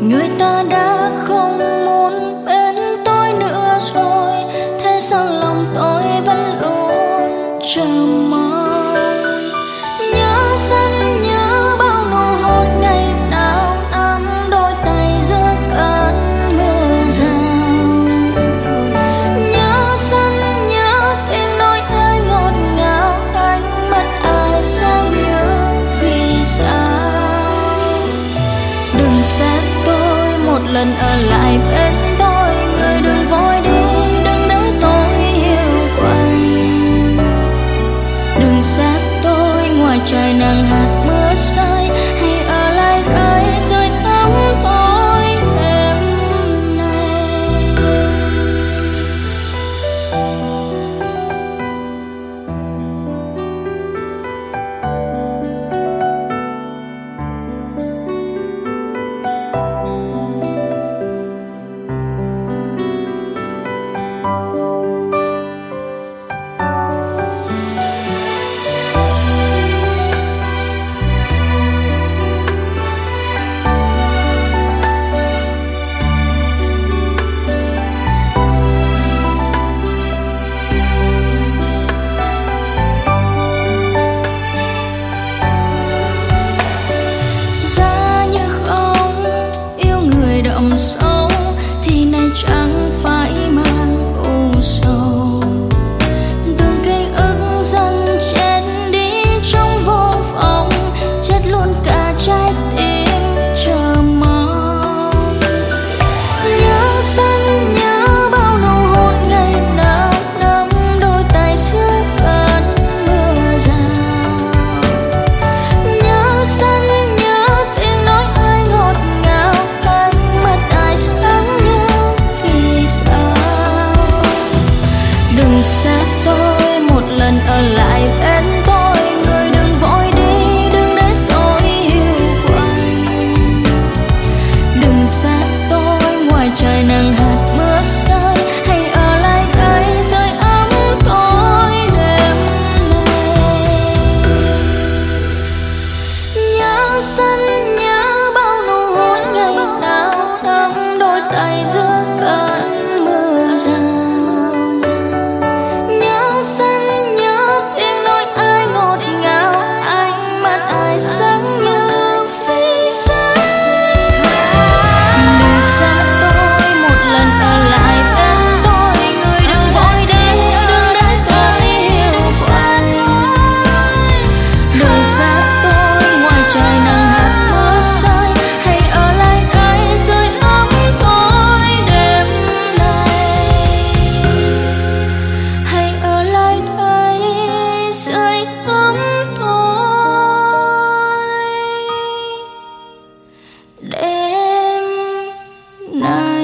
Người ta đã không muốn bên tôi nữa rồi, thế sao lòng tôi vẫn luôn chờ mong. Nhớ sân nhớ bao nụ hôn ngày nào nắm đôi tay giữa cơn mưa rào. Nhớ sân nhớ tiếng nói ai ngọt ngào, ánh mắt ai sao nhớ vì sao. Đừng xa tôi một lần ở lại bên tôi, người đừng vội đi, đừng để tôi yêu quạnh. Đừng xa tôi ngoài trời nắng hạt mưa rơi, hãy ở lại đây dưới tắm tôi đêm nay. Đậm sâu thì này chẳng phải mang u sầu. Từng ký ức dần chết đi trong vô vọng, chết luôn cả trái tim chờ mong. Nhớ sân nhớ bao nụ hôn ngày nào nắm đôi tay giữa cơn mưa rào. Nhớ sân nhớ tiếng nói ai ngọt ngào, đừng xa tôi một lần ở lại bên tôi, người đừng vội đi, đừng để tôi yêu quạnh. Đừng xa tôi ngoài trời nắng hạt mưa rơi, hãy ở lại đây dưới ấm tôi đêm nay. Nhớ sân nhớ bao nụ hôn ngày nào nắm đôi tay giữa cơn mưa rào. Sân nhớ tiếng nói ai ngọt ngào, ánh mắt ai sáng như phi xa. Đừng xa tôi một lần ở lại bên tôi, người đừng vội đi, đừng để tôi yêu quạnh. Đừng xa tôi ngoài trời nắng hạt mưa rơi, hãy ở lại đây dưới ấm tôi đêm nay. Hãy ở lại đây dưới ấm tôi đêm nay.